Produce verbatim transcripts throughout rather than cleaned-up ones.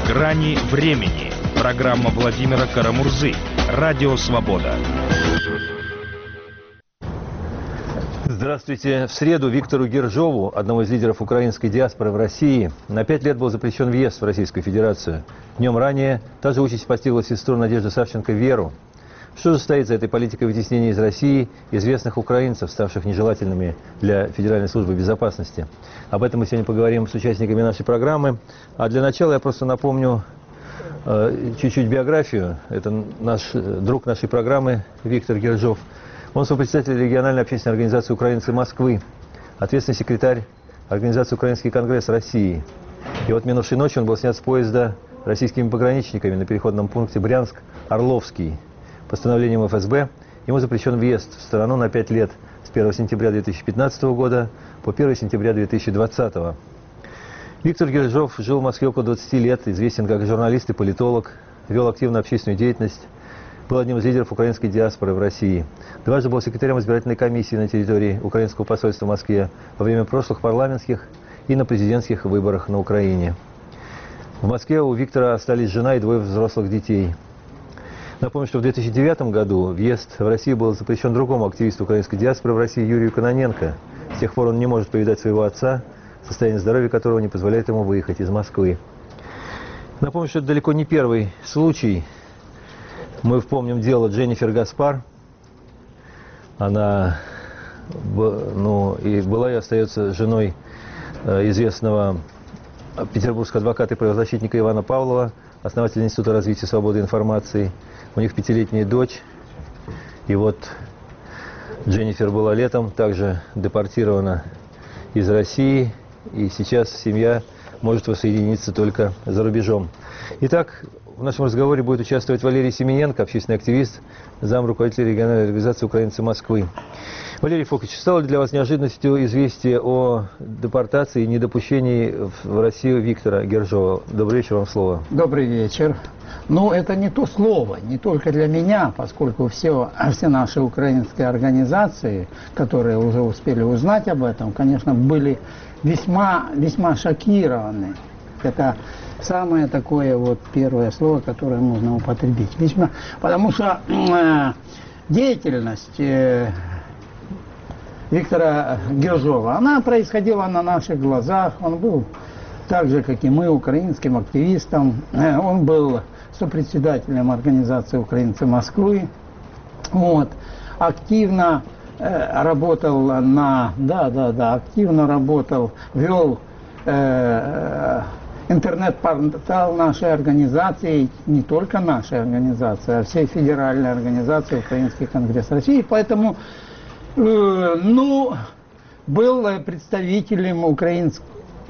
Грани времени. Программа Владимира Карамурзы. Радио Свобода. Здравствуйте. В среду Виктору Гержову, одному из лидеров украинской диаспоры в России, на пять лет был запрещен въезд в Российскую Федерацию. Днем ранее та же участь постигла сестру Надежды Савченко Веру. Что же стоит за этой политикой вытеснения из России известных украинцев, ставших нежелательными для Федеральной службы безопасности? Об этом мы сегодня поговорим с участниками нашей программы. А для начала я просто напомню чуть-чуть э, биографию. Это наш друг нашей программы Виктор Гержов. Он сопредседатель региональной общественной организации «Украинцы Москвы», ответственный секретарь организации «Украинский конгресс России». И вот минувшей ночью он был снят с поезда российскими пограничниками на переходном пункте Брянск-Орловский. Постановлением эф эс бэ ему запрещен въезд в страну на пять лет с первого сентября две тысячи пятнадцатого года по первого сентября две тысячи двадцатого. Виктор Гержов жил в Москве около двадцати лет, известен как журналист и политолог, вел активную общественную деятельность, был одним из лидеров украинской диаспоры в России. Дважды был секретарем избирательной комиссии на территории украинского посольства в Москве во время прошлых парламентских и на президентских выборах на Украине. В Москве у Виктора остались жена и двое взрослых детей. Напомню, что в две тысячи девятом году въезд в Россию был запрещен другому активисту украинской диаспоры в России Юрию Кононенко. С тех пор он не может повидать своего отца, состояние здоровья которого не позволяет ему выехать из Москвы. Напомню, что это далеко не первый случай. Мы помним дело Дженнифер Гаспар. Она ну, и была и остается женой известного петербургского адвоката и правозащитника Ивана Павлова, основатель Института развития свободы информации. У них пятилетняя дочь. И вот Дженнифер была летом также депортирована из России. И сейчас семья может воссоединиться только за рубежом. Итак, в нашем разговоре будет участвовать Валерий Семененко, общественный активист, зам руководителя региональной организации «Украинцы Москвы». Валерий Фокович, стало ли для вас неожиданностью известие о депортации и недопущении в Россию Виктора Гержова? Добрый вечер, вам слово. Добрый вечер. Ну, это не то слово, не только для меня, поскольку все, все наши украинские организации, которые уже успели узнать об этом, конечно, были весьма, весьма шокированы. Это самое такое вот первое слово, которое можно употребить. Весьма, потому что э, деятельность э, Виктора Гержова, она происходила на наших глазах. Он был так же, как и мы, украинским активистом. Э, он был сопредседателем организации «Украинцы Москвы». Вот. Активно э, работал на... Да, да, да, активно работал, вел... Э, интернет-портал нашей организации, не только нашей организации, а всей федеральной организации «Украинский конгресс России». Поэтому, э, ну, был представителем украинских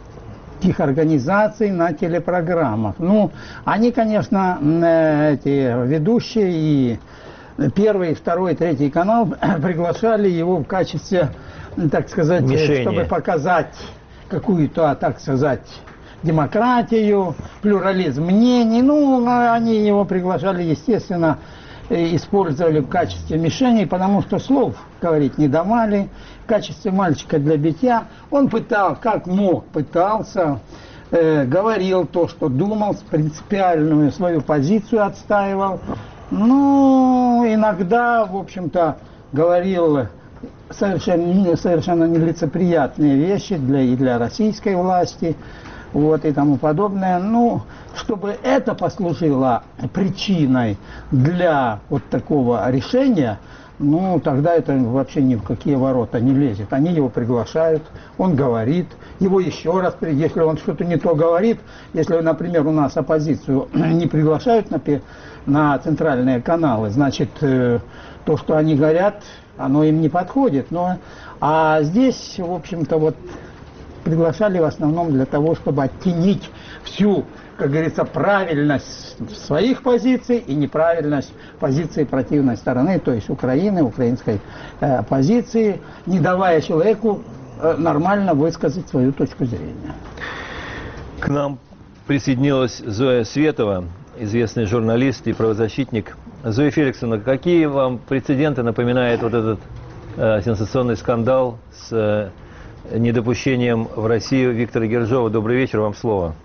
организаций на телепрограммах. Ну, они, конечно, эти ведущие и первый, второй, третий канал приглашали его в качестве, так сказать, мишени, чтобы показать какую-то, так сказать, демократию, плюрализм мнений. Ну, они его приглашали, естественно, использовали в качестве мишеней, потому что слов говорить не давали. В качестве мальчика для битья он пытал, как мог, пытался, э, говорил то, что думал, принципиальную свою позицию отстаивал. Ну, иногда, в общем-то, говорил совершенно, совершенно нелицеприятные вещи для, и для российской власти, вот, и тому подобное. Ну, чтобы это послужило причиной для вот такого решения, ну, тогда это вообще ни в какие ворота не лезет. Они его приглашают, он говорит, его еще раз, если он что-то не то говорит, если, например, у нас оппозицию не приглашают на, на центральные каналы, значит, то, что они говорят, оно им не подходит. Но, а здесь, в общем-то, вот приглашали в основном для того, чтобы оттенить всю, как говорится, правильность своих позиций и неправильность позиции противной стороны, то есть Украины, украинской э, позиции, не давая человеку э, нормально высказать свою точку зрения. К нам присоединилась Зоя Светова, известный журналист и правозащитник. Зоя Феликсовна, какие вам прецеденты напоминает вот этот э, сенсационный скандал с э, недопущением в Россию Виктора Гержова? Добрый вечер, вам слово.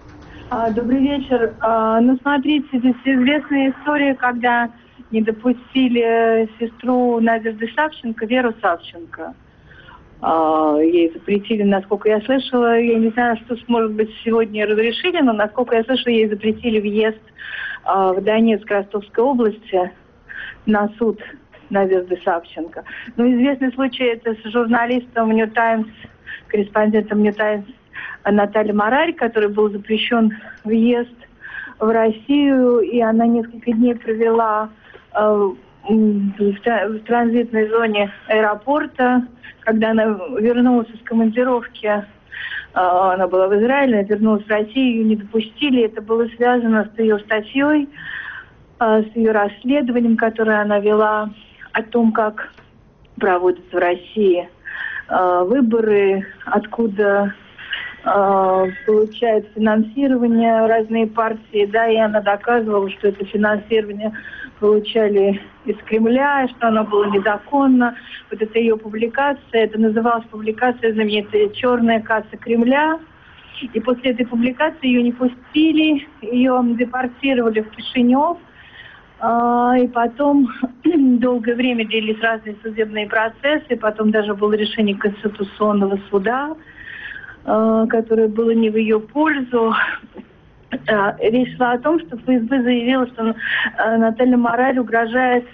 Добрый вечер. Ну, смотрите, здесь известная история, когда не допустили сестру Надежды Савченко, Веру Савченко. Ей запретили, насколько я слышала, я не знаю, что, может быть, сегодня разрешили, но, насколько я слышала, ей запретили въезд в Донецк, Ростовской области на суд Надежды Савченко. Ну, известный случай это с журналистом New Times, корреспондентом New Times Натальей Марарь, который был запрещен въезд в Россию, и она несколько дней провела э, в транзитной зоне аэропорта. Когда она вернулась из командировки, э, она была в Израиле, вернулась в Россию, ее не допустили. Это было связано с ее статьей, э, с ее расследованием, которое она вела о том, как проводятся в России э, выборы, откуда э, получают финансирование разные партии, да, и она доказывала, что это финансирование получали из Кремля, что оно было незаконно. Вот это ее публикация, это называлась публикация знаменитая «Черная касса Кремля». И после этой публикации ее не пустили, ее депортировали в Кишинев. И потом долгое время длились разные судебные процессы, потом даже было решение Конституционного суда, которое было не в ее пользу. Речь шла о том, что ФСБ заявила, что Наталья Марарь угрожает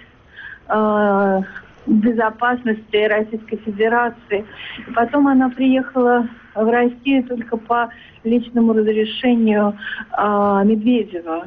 безопасности Российской Федерации. И потом она приехала в Россию только по личному разрешению Медведева.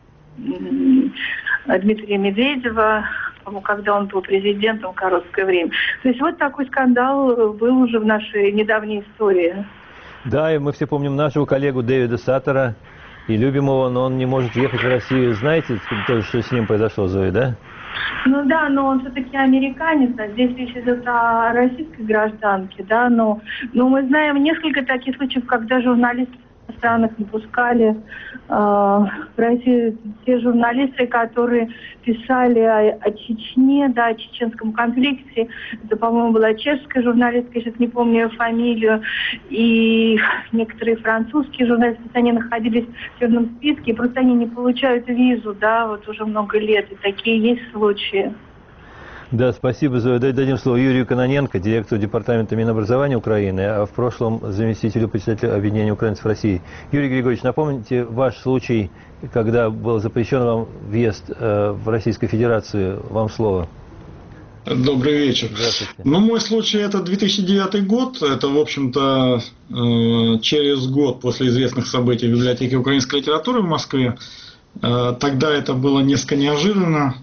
Дмитрия Медведева, когда он был президентом короткое время. То есть вот такой скандал был уже в нашей недавней истории. Да, и мы все помним нашего коллегу Дэвида Саттера и любим его, но он не может ехать в Россию. Знаете, то, что с ним произошло, Зоя, да? Ну да, но он все-таки американец, а здесь речь идет о российской гражданке, да, но, но мы знаем несколько таких случаев, когда журналисты в странах не пускали э, в Россию те журналисты, которые писали о, о Чечне, да, о чеченском конфликте. Это, по-моему, была чешская журналистка, я сейчас не помню ее фамилию, и некоторые французские журналисты, они находились в черном списке, и просто они не получают визу, да, вот уже много лет, и такие есть случаи. Да, спасибо, Зоя. Дадим слово Юрию Кононенко, директору департамента Минобразования Украины, а в прошлом заместителю председателя Объединения украинцев России. Юрий Григорьевич, напомните ваш случай, когда был запрещен вам въезд э, в Российскую Федерацию. Вам слово. Добрый вечер. Здравствуйте. Ну, мой случай это две тысячи девятый год. Это, в общем-то, э, через год после известных событий в библиотеке украинской литературы в Москве. Э, тогда это было несколько неожиданно.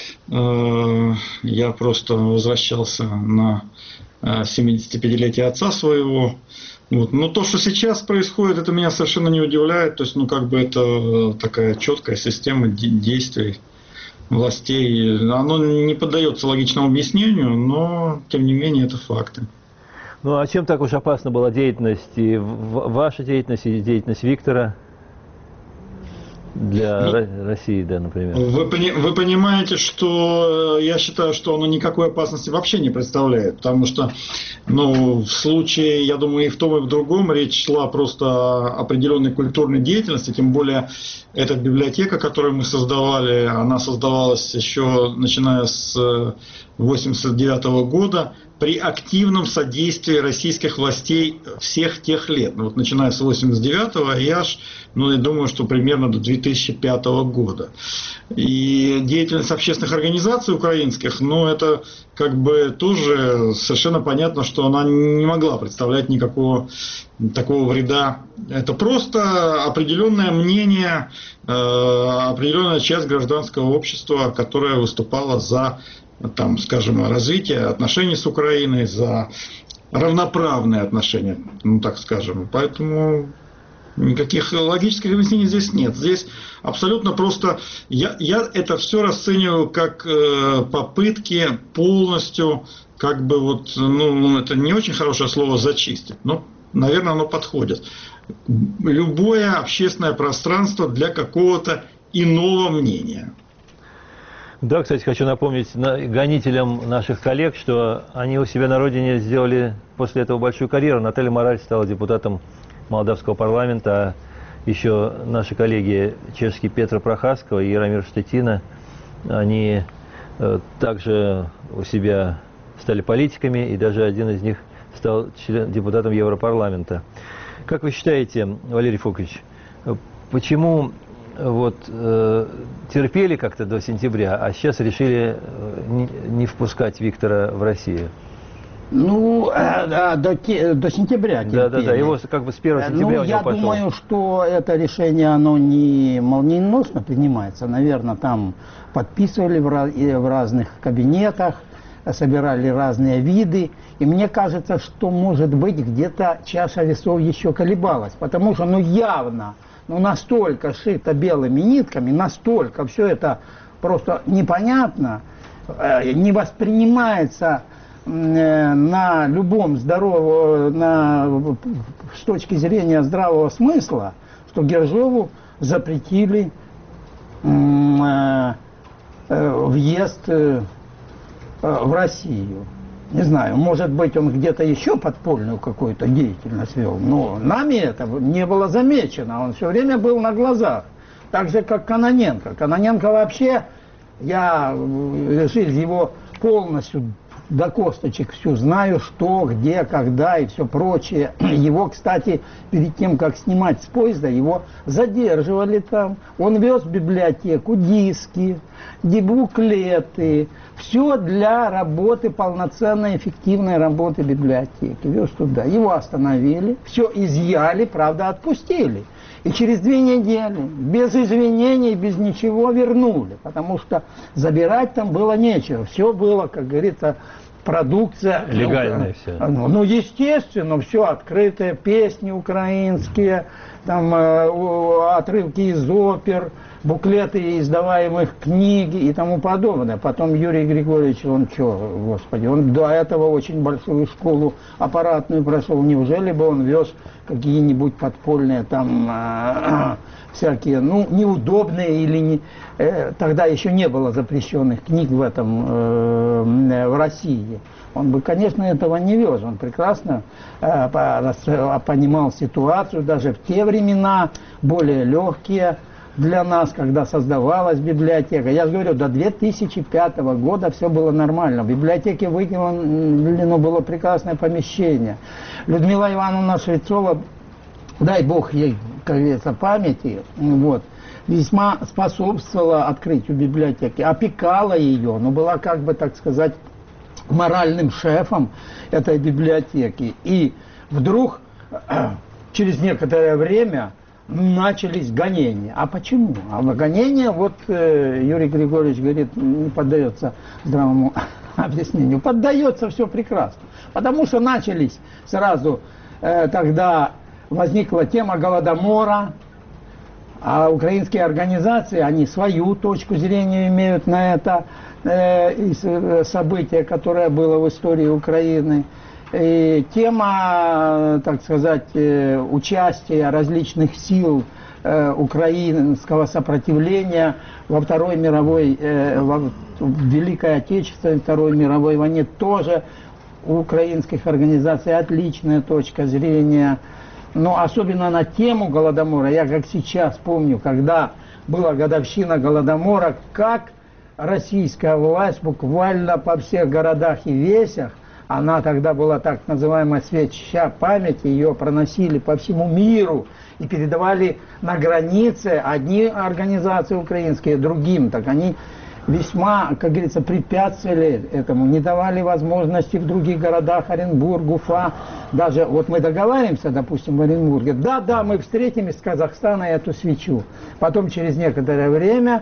Я просто возвращался на семидесятипятилетие отца своего. Вот. Но то, что сейчас происходит, это меня совершенно не удивляет. То есть, ну, как бы это такая четкая система действий властей. Оно не поддается логичному объяснению, но, тем не менее, это факты. Ну, а чем так уж опасна была деятельность, и ваша деятельность, и деятельность Виктора? Для ну, России, да, например. Вы, вы понимаете, что я считаю, что оно никакой опасности вообще не представляет, потому что, ну, в случае, я думаю, и в том, и в другом речь шла просто о определенной культурной деятельности, тем более эта библиотека, которую мы создавали, она создавалась еще начиная с восемьдесят девятого года при активном содействии российских властей всех тех лет. Ну, вот начиная с восемьдесят девятого и аж, ну, я думаю, что примерно до две тысячи пятого года. И деятельность общественных организаций украинских, ну, это как бы тоже совершенно понятно, что она не могла представлять никакого такого вреда. Это просто определенное мнение, э, определенная часть гражданского общества, которая выступала за, там, скажем, развитие отношений с Украиной, за равноправные отношения, ну так скажем. Поэтому никаких логических объяснений здесь нет. Здесь абсолютно просто я, я это все расцениваю как э, попытки полностью, как бы вот, ну, это не очень хорошее слово зачистить, но, наверное, оно подходит. Любое общественное пространство для какого-то иного мнения. Да, кстати, хочу напомнить гонителям наших коллег, что они у себя на родине сделали после этого большую карьеру. Наталья Марарь стала депутатом молдавского парламента, а еще наши коллеги чешские Петра Прохаскова и Яромир Штетина, они э, также у себя стали политиками, и даже один из них стал член, депутатом Европарламента. Как вы считаете, Валерий Фокович, почему вот, э, терпели как-то до сентября, а сейчас решили не, не впускать Виктора в Россию? Ну, э, да, до, до сентября терпели. Да, да, да, его как бы с первого сентября ну, у него я пошел. думаю, что это решение, оно не молниеносно принимается. Наверное, там подписывали в, раз, в разных кабинетах, собирали разные виды. И мне кажется, что, может быть, где-то чаша весов еще колебалась. Потому что, ну, явно, ну, настолько шито белыми нитками, настолько все это просто непонятно, э, не воспринимается э, на любом здоровом, на, с точки зрения здравого смысла, что Гержову запретили э, э, въезд э, в Россию. Не знаю, может быть, он где-то еще подпольную какую-то деятельность вел, но нами это не было замечено. Он все время был на глазах. Так же, как Кононенко. Кононенко вообще, я жизнь его полностью до косточек всю знаю, что, где, когда и все прочее. Его, кстати, перед тем, как снимать с поезда, его задерживали там. Он вез в библиотеку диски, буклеты, все для работы, полноценной, эффективной работы библиотеки. Вез туда. Его остановили, все изъяли, правда, отпустили. И через две недели, без извинений, без ничего вернули. Потому что забирать там было нечего. Все было, как говорится, продукция. Легальная все. Ну, ну, естественно, все открытое, песни украинские, там э, отрывки из опер, буклеты издаваемых книг и тому подобное. Потом Юрий Григорьевич, он что, господи, он до этого очень большую школу аппаратную прошел. Неужели бы он вез какие-нибудь подпольные там э, всякие, ну, неудобные или не... Э, тогда еще не было запрещенных книг в этом, э, в России. Он бы, конечно, этого не вез. Он прекрасно э, понимал ситуацию, даже в те времена, более легкие для нас, когда создавалась библиотека. Я же говорю, до две тысячи пятого года все было нормально. В библиотеке выделено было прекрасное помещение. Людмила Ивановна Швецова, дай бог ей, как говорится, памяти, вот, весьма способствовала открытию библиотеки, опекала ее, но была, как бы, так сказать, моральным шефом этой библиотеки. И вдруг через некоторое время начались гонения. А почему? А гонения, вот э, Юрий Григорьевич говорит, не поддается здравому объяснению. Поддается все прекрасно. Потому что начались сразу, э, тогда возникла тема Голодомора, а украинские организации, они свою точку зрения имеют на это э, событие, которое было в истории Украины. И тема, так сказать, участия различных сил украинского сопротивления во Второй мировой, в Великой Отечественной Второй мировой войне тоже у украинских организаций отличная точка зрения. Но особенно на тему Голодомора, я как сейчас помню, когда была годовщина Голодомора, как российская власть буквально по всех городах и весях, она тогда была так называемая свеча памяти, ее проносили по всему миру и передавали на границе одни организации украинские другим. Так они весьма, как говорится, препятствовали этому, не давали возможности в других городах, Оренбург, Уфа. Даже вот мы договариваемся, допустим, в Оренбурге, да-да, мы встретим из Казахстана эту свечу. Потом через некоторое время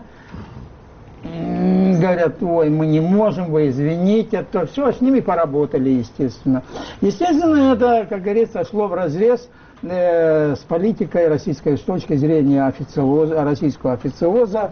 говорят, ой, мы не можем, вы извините, то все, с ними поработали, естественно. Естественно, это, как говорится, шло вразрез э, с политикой российской с точки зрения официоза, российского официоза,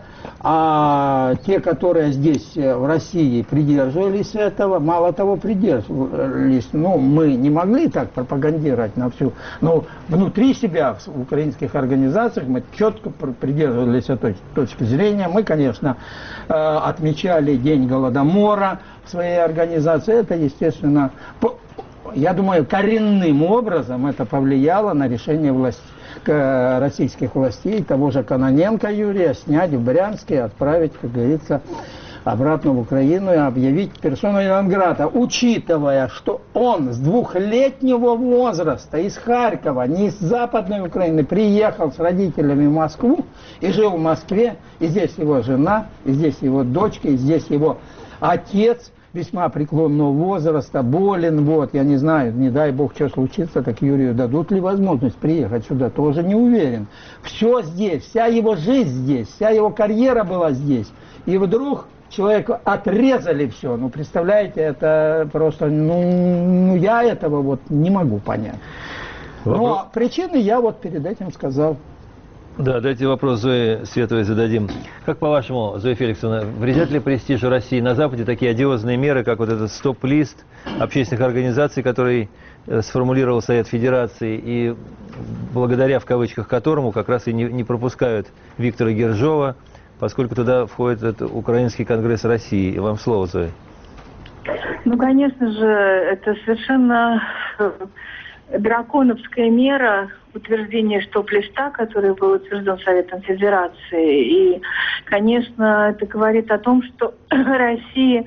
а те, которые здесь, в России, придерживались этого, мало того, придерживались, ну, мы не могли так пропагандировать на всю, но внутри себя, в украинских организациях, мы четко придерживались этой точки зрения. Мы, конечно, отмечали День Голодомора в своей организации. Это, естественно, я думаю, коренным образом это повлияло на решение власти, к российских властей, того же Кононенко Юрия, снять в Брянске и отправить, как говорится, обратно в Украину и объявить персону нон-грата, учитывая, что он с двухлетнего возраста из Харькова, не из Западной Украины, приехал с родителями в Москву и жил в Москве, и здесь его жена, и здесь его дочка, и здесь его отец весьма преклонного возраста, болен, вот, я не знаю, не дай бог, что случится, так Юрию дадут ли возможность приехать сюда, тоже не уверен. Все здесь, вся его жизнь здесь, вся его карьера была здесь, и вдруг человеку отрезали все. Ну, представляете, это просто, ну, ну, я этого вот не могу понять. Но причины я вот перед этим сказал. Да, давайте вопрос Зое Световой зададим. Как по-вашему, Зоя Феликсовна, вредят ли престижу России на Западе такие одиозные меры, как вот этот стоп-лист общественных организаций, который сформулировал Совет Федерации, и благодаря, в кавычках, которому как раз и не, не пропускают Виктора Гержова, поскольку туда входит этот Украинский конгресс России. И вам слово, Зоя. Ну, конечно же, это совершенно драконовская мера утверждения стоп-листа, который был утвержден Советом Федерации. И, конечно, это говорит о том, что Россия,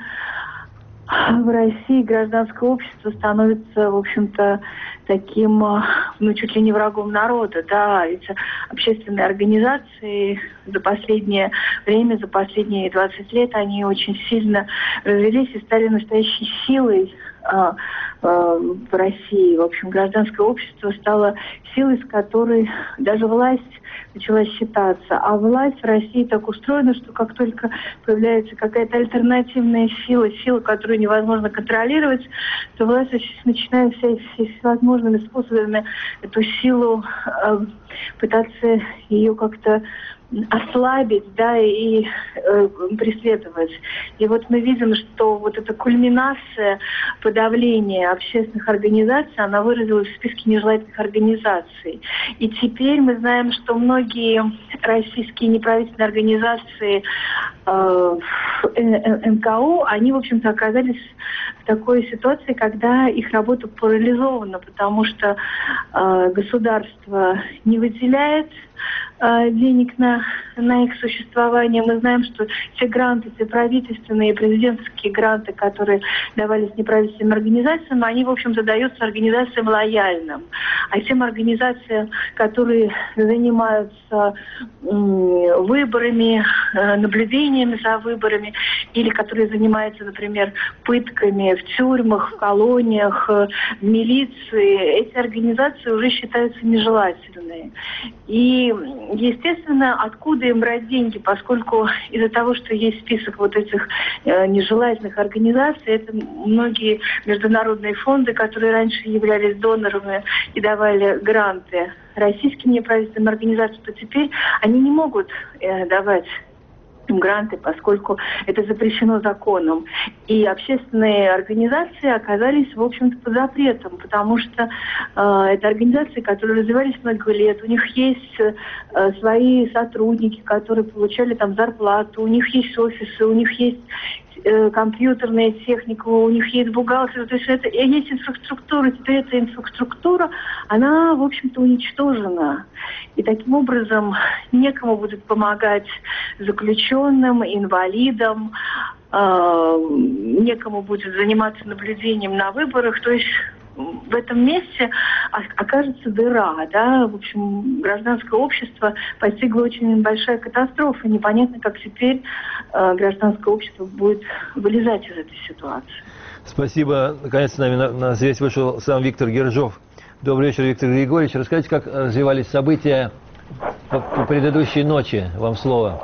в России гражданское общество становится, в общем-то, таким, ну, чуть ли не врагом народа, да, ведь общественные организации за последнее время, за последние двадцать лет, они очень сильно развились и стали настоящей силой а, а, в России. В общем, гражданское общество стало силой, с которой даже власть начала считаться. А власть в России так устроена, что как только появляется какая-то альтернативная сила, сила, которую невозможно контролировать, то власть начинает все, все, всевозможными способами эту силу э, пытаться ее как-то ослабить, да, и э, преследовать. И вот мы видим, что вот эта кульминация подавления общественных организаций, она выразилась в списке нежелательных организаций. И теперь мы знаем, что многие российские неправительственные организации э, эн ка о, они, в общем-то, оказались в такой ситуации, когда их работа парализована, потому что э, государство не выделяет денег на, на их существование. Мы знаем, что все гранты, все правительственные и президентские гранты, которые давались неправительственным организациям, они, в общем-то, даются организациям лояльным. А тем организациям, которые занимаются м, выборами, э, наблюдениями за выборами, или которые занимаются, например, пытками в тюрьмах, в колониях, э, в милиции, эти организации уже считаются нежелательными. И естественно, откуда им брать деньги, поскольку из-за того, что есть список вот этих э, нежелательных организаций, это многие международные фонды, которые раньше являлись донорами и давали гранты российским неправительственным организациям, то теперь они не могут э, давать гранты, поскольку это запрещено законом. И общественные организации оказались, в общем-то, под запретом, потому что э, это организации, которые развивались много лет, у них есть э, свои сотрудники, которые получали там зарплату, у них есть офисы, у них есть э, компьютерная техника, у них есть бухгалтеры, то есть это есть инфраструктура, теперь эта инфраструктура, она, в общем-то, уничтожена. И таким образом некому будет помогать заключенным, инвалидам, э, некому будет заниматься наблюдением на выборах. То есть в этом месте окажется дыра, да, в общем, гражданское общество постигла очень большая катастрофа. Непонятно, как теперь э, гражданское общество будет вылезать из этой ситуации. Спасибо. Наконец с нами на, на связь вышел сам Виктор Гержов. Добрый вечер, Виктор Григорьевич. Расскажите, как развивались события по, по предыдущей ночи. Вам слово.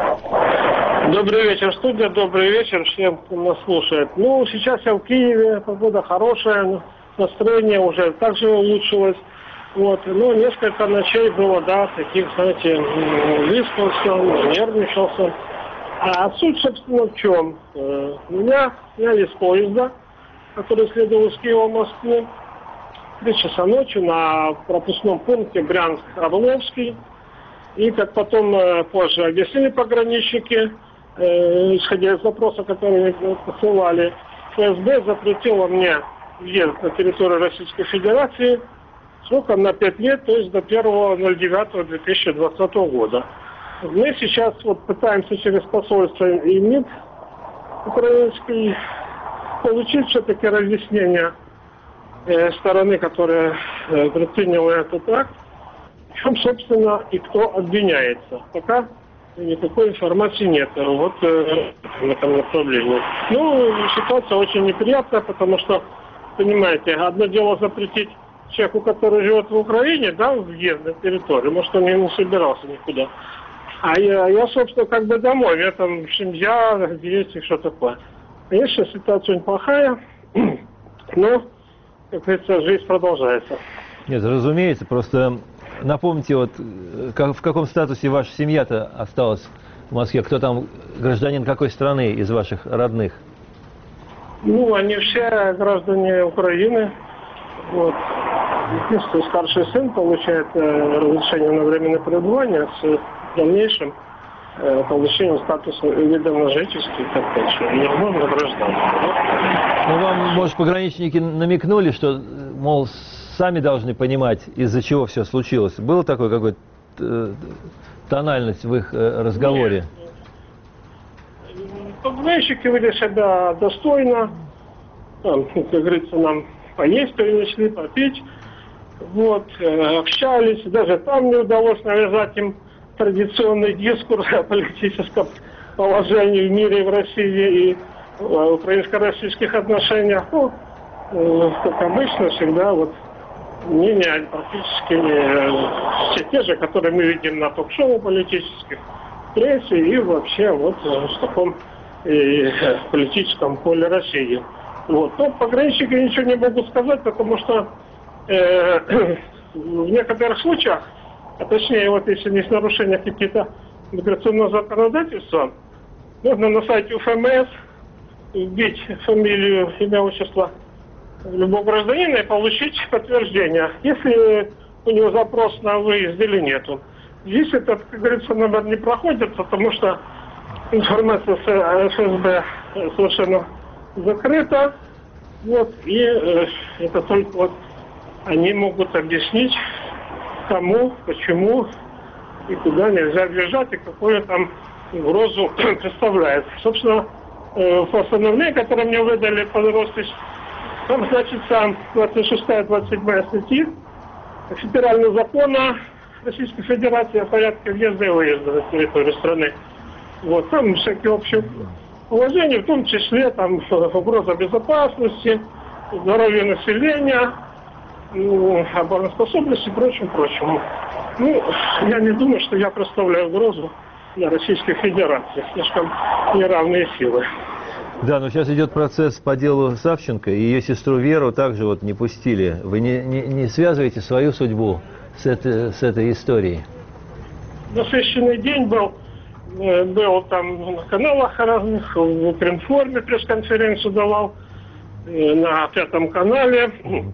Добрый вечер, студия. Добрый вечер всем, кто нас слушает. Ну, сейчас я в Киеве, погода хорошая, настроение уже также улучшилось. Вот. Но несколько ночей было, да, таких, знаете, выспался, нервничался. А суть, собственно, в чем? Меня сняли с поезда, который следовал из Киева в Москву. Три часа ночи на пропускном пункте Брянск-Орловский. И, как потом э, позже объяснили пограничники, э, исходя из запроса, который мне посылали, эф эс бэ запретило мне въезд на территорию Российской Федерации сроком на пять лет, то есть до первого ноль девятого две тысячи двадцатого года. Мы сейчас вот пытаемся через посольство и МИД украинский получить все-таки разъяснение э, стороны, которая э, предприняла этот акт, в чем, собственно, и кто обвиняется. Пока никакой информации нет вот э, в этом направлении. Ну, ситуация очень неприятная, потому что, понимаете, одно дело запретить человеку, который живет в Украине, да, въезд на территорию, может, он не собирался никуда. А я, я, собственно, как бы домой, у меня там семья, дети, что такое. Конечно, ситуация очень плохая, но, как говорится, жизнь продолжается. Нет, разумеется, просто напомните, вот как, в каком статусе ваша семья-то осталась в Москве? Кто там гражданин какой страны из ваших родных? Ну, они все граждане Украины. Вот. Единственный старший сын получает э, разрешение на временное пребывание с дальнейшим э, получением статуса вида на жительство и так дальше. Не можно гражданство. Да? Ну, вам, может, пограничники намекнули, что, мол, сами должны понимать, из-за чего все случилось. Было такое какое-то э, тональность в их э, разговоре? Нет. Пограничники вели себя достойно. Там, как говорится, нам поесть принесли, попить. Вот, э, общались. Даже там не удалось навязать им традиционный дискурс о политическом положении в мире, в России и в украинско-российских отношениях. Ну, э, как обычно, всегда вот мнения практически э, все те же, которые мы видим на ток-шоу политических, в прессе и вообще вот э, в таком э, политическом поле России. Вот. Но пограничники ничего не могу сказать, потому что э, в некоторых случаях, а точнее, вот если есть нарушения какие-то миграционного законодательства, можно на сайте УФМС вбить фамилию, имя, отчество любого гражданина и получить подтверждение, если у него запрос на выезд или нету. Здесь этот, как говорится, номер не проходит, потому что информация с ФСБ совершенно закрыта. Вот, и э, это только вот они могут объяснить, кому, почему и куда нельзя въезжать, и какую там угрозу представляет. Собственно, э, в постановлении, которое мне выдали под роспись, там значится двадцать шестая двадцать седьмая статьи Федерального закона Российской Федерации о порядке въезда и выезда на территорию страны. Вот, там всякие общие положения, в том числе там угроза безопасности, здоровья населения, ну, обороноспособности и прочим, прочему. Ну, я не думаю, что я представляю угрозу для Российской Федерации. Слишком неравные силы. Да, но сейчас идет процесс по делу Савченко, и ее сестру Веру также вот не пустили. Вы не, не, не связываете свою судьбу с этой, с этой историей? Насыщенный день был. Был там на каналах разных, в Укринформе пресс-конференцию давал, на Пятом канале.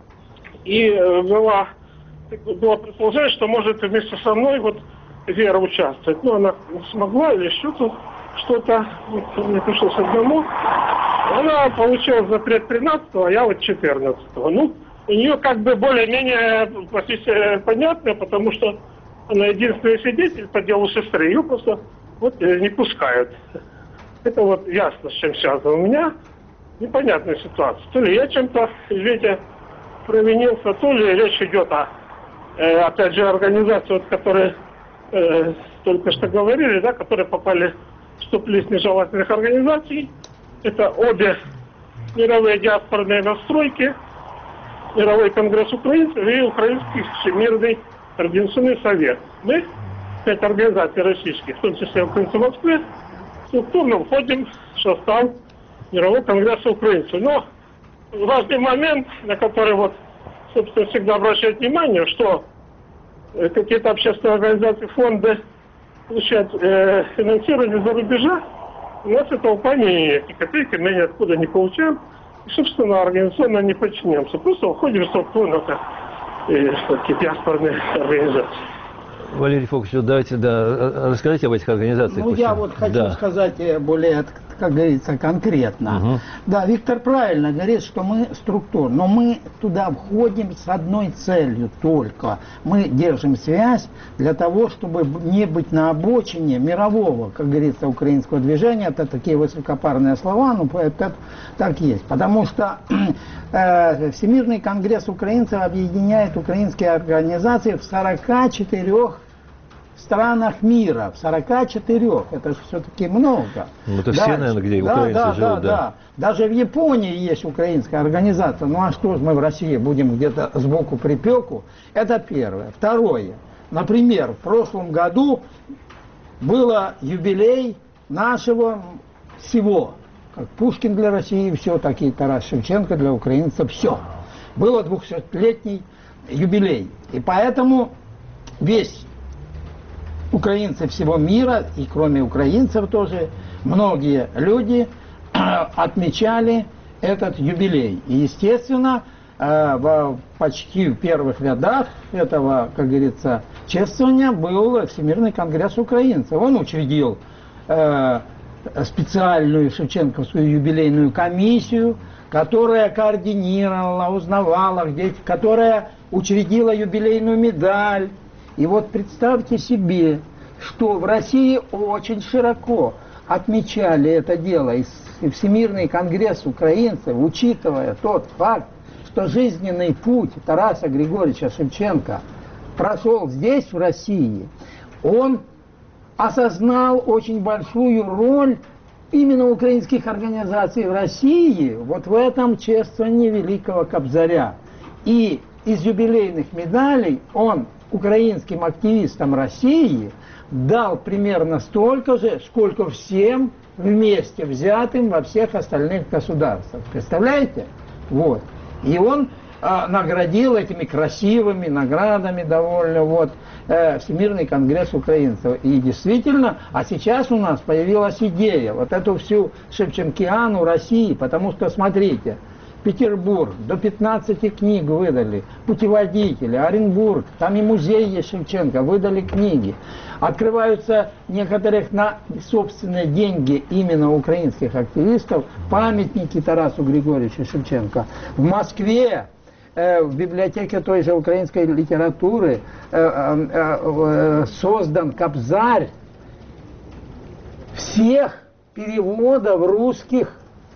И было, было предположение, что может вместе со мной вот Вера участвовать. Но она не смогла или что-то, что-то, вот, мне пришлось одному. Она получила запрет тринадцатого, а я вот четырнадцатого. Ну, у нее как бы более-менее понятно, потому что она единственный свидетель по делу сестры. Ее просто вот не пускают. Это вот ясно, с чем связано. У меня непонятная ситуация. То ли я чем-то, извините, провинился, то ли речь идет о, э, опять же, организации, вот, которые э, только что говорили, да, которые попали в стоп-лист нежелательных организаций. Это обе мировые диаспорные настройки, Мировой конгресс украинцев и Украинский всемирный координационный совет. Мы, пять организаций российских, в том числе украинцы в Москве, структурно входим в состав Мирового конгресса украинцев. Но важный момент, на который вот, собственно, всегда обращают внимание, что какие-то общественные организации, фонды получают э, финансирование за рубежа, у нас этого помимо нет, ни копейки мы ниоткуда не получаем, и, собственно, организационно не подчиняемся. Просто уходим в структурно э, такие диаспорные организации. Валерий Фокусович, давайте, да, расскажите об этих организациях. Ну, я вот хочу да. сказать более как говорится, конкретно. Угу. Да, Виктор правильно говорит, что мы структура, но мы туда входим с одной целью только. Мы держим связь для того, чтобы не быть на обочине мирового, как говорится, украинского движения. Это такие высокопарные слова, но это так есть. Потому что э, Всемирный конгресс украинцев объединяет украинские организации в сорока четырёх странах мира, в сорока четырёх, это же все-таки много. Ну, это все, наверное, где да, украинцы да, живут, да, да. да. Даже в Японии есть украинская организация. Ну а что же мы в России будем где-то сбоку припеку? Это первое. Второе. Например, в прошлом году было юбилей нашего всего. Как Пушкин для России, все, так и Тарас Шевченко для украинцев, все. Было двухсотлетний юбилей. И поэтому весь украинцы всего мира, и кроме украинцев тоже, многие люди отмечали этот юбилей. И, естественно, в, почти в первых рядах этого, как говорится, чествования был Всемирный конгресс украинцев. Он учредил э, специальную шевченковскую юбилейную комиссию, которая координировала, узнавала, где, которая учредила юбилейную медаль. И вот представьте себе, что в России очень широко отмечали это дело. И Всемирный конгресс украинцев, учитывая тот факт, что жизненный путь Тараса Григорьевича Шевченко прошел здесь, в России, он осознал очень большую роль именно украинских организаций в России вот в этом чествовании великого Кобзаря. И из юбилейных медалей он украинским активистам России дал примерно столько же, сколько всем вместе взятым во всех остальных государствах. Представляете? Вот. И он а, наградил этими красивыми наградами довольно вот, э, Всемирный конгресс украинцев. И действительно, а сейчас у нас появилась идея вот эту всю шевченкиану России, потому что, смотрите, Петербург, до пятнадцати книг выдали, путеводители, Оренбург, там и музей есть Шевченко, выдали книги. Открываются некоторых на собственные деньги именно украинских активистов памятники Тарасу Григорьевичу Шевченко. В Москве, э, в библиотеке той же украинской литературы э, э, э, создан кобзарь всех переводов русских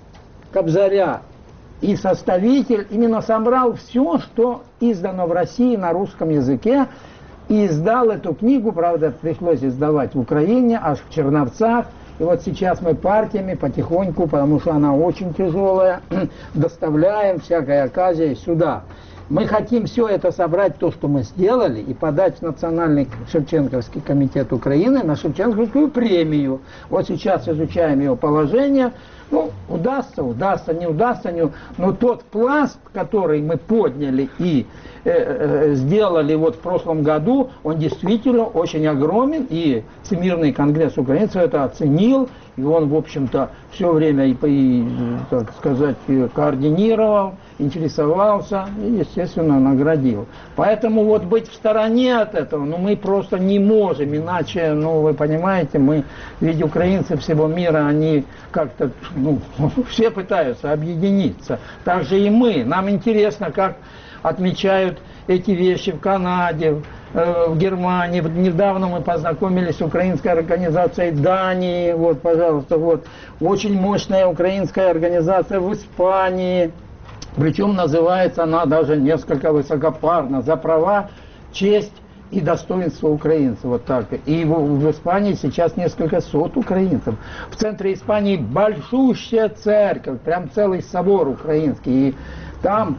кобзаря. И составитель именно собрал все, что издано в России на русском языке, и издал эту книгу, правда, пришлось издавать в Украине, аж в Черновцах. И вот сейчас мы партиями потихоньку, потому что она очень тяжелая, доставляем всякой оказии сюда. Мы хотим все это собрать, то, что мы сделали, и подать в Национальный Шевченковский комитет Украины на Шевченковскую премию. Вот сейчас изучаем ее положение. Ну, удастся, удастся, не удастся, не... но тот пласт, который мы подняли и э, э, сделали вот в прошлом году, он действительно очень огромен, и Всемирный конгресс украинцев это оценил, и он, в общем-то, все время, и, и, так сказать, координировал, интересовался и, естественно, наградил. Поэтому вот быть в стороне от этого, ну, мы просто не можем, иначе, ну, вы понимаете, мы, ведь украинцы всего мира, они как-то, ну, все пытаются объединиться. Так же и мы. Нам интересно, как отмечают эти вещи в Канаде, в Германии. Недавно мы познакомились с украинской организацией Дании. Вот, пожалуйста, вот. Очень мощная украинская организация в Испании. Причем называется она даже несколько высокопарно. За права, честь и достоинство украинцев. Вот так. И в, в Испании сейчас несколько сот украинцев. В центре Испании большущая церковь, прям целый собор украинский. И там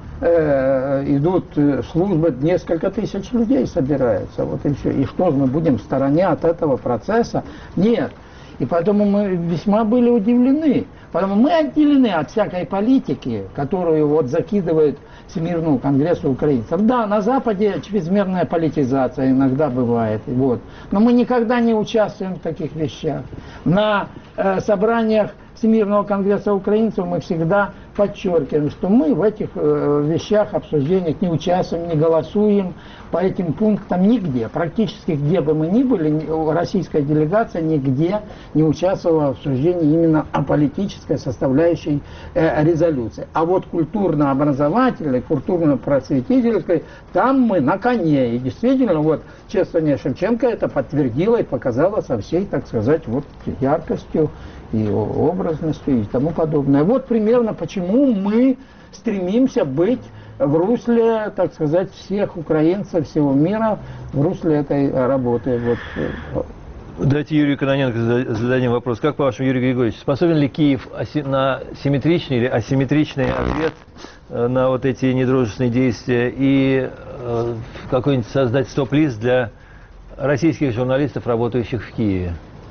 э, идут службы, несколько тысяч людей собираются. Вот и все. И что же, мы будем в стороне от этого процесса? Нет. И поэтому мы весьма были удивлены. Поэтому мы отделены от всякой политики, которую вот закидывает Всемирному конгрессу украинцев. Да, на Западе чрезмерная политизация иногда бывает. Вот. Но мы никогда не участвуем в таких вещах. На э, собраниях Всемирного конгресса украинцев мы всегда подчеркиваем, что мы в этих э, вещах, обсуждениях не участвуем, не голосуем по этим пунктам нигде. Практически где бы мы ни были, российская делегация нигде не участвовала в обсуждении именно о политической составляющей э, резолюции. А вот культурно-образовательной, культурно-просветительской, там мы на коне. И действительно, вот чествование Шевченко это подтвердило и показало со всей, так сказать, вот яркостью и образностью и тому подобное. Вот примерно почему мы стремимся быть в русле, так сказать, всех украинцев, всего мира, в русле этой работы. Вот. Давайте Юрию Кононенко зададим вопрос. Как, по-вашему, Юрий Григорьевич, способен ли Киев на симметричный или асимметричный ответ на вот эти недружественные действия и какой-нибудь создать стоп-лист для российских журналистов, работающих в Киеве?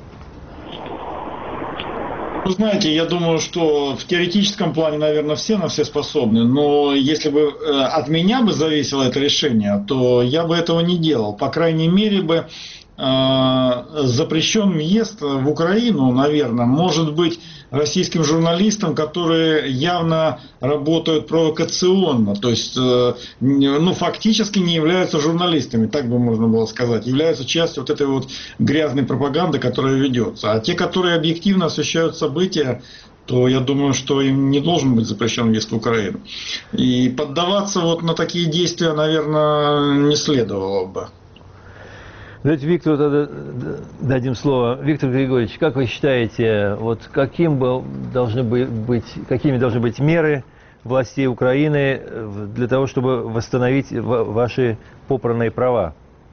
Вы знаете, я думаю, что в теоретическом плане, наверное, все на все способны, но если бы от меня бы зависело это решение, то я бы этого не делал. По крайней мере бы запрещен въезд в Украину, наверное, может быть российским журналистам, которые явно работают провокационно, то есть, ну, фактически не являются журналистами, так бы можно было сказать, являются частью вот этой вот грязной пропаганды, которая ведется. А те, которые объективно освещают события, то я думаю, что им не должен быть запрещен въезд в Украину. И поддаваться вот на такие действия, наверное, не следовало бы. Давайте Виктору тогда дадим слово. Виктор Григорьевич, как вы считаете, вот каким бы должны быть, какими должны быть меры властей Украины для того, чтобы восстановить ваши попранные права?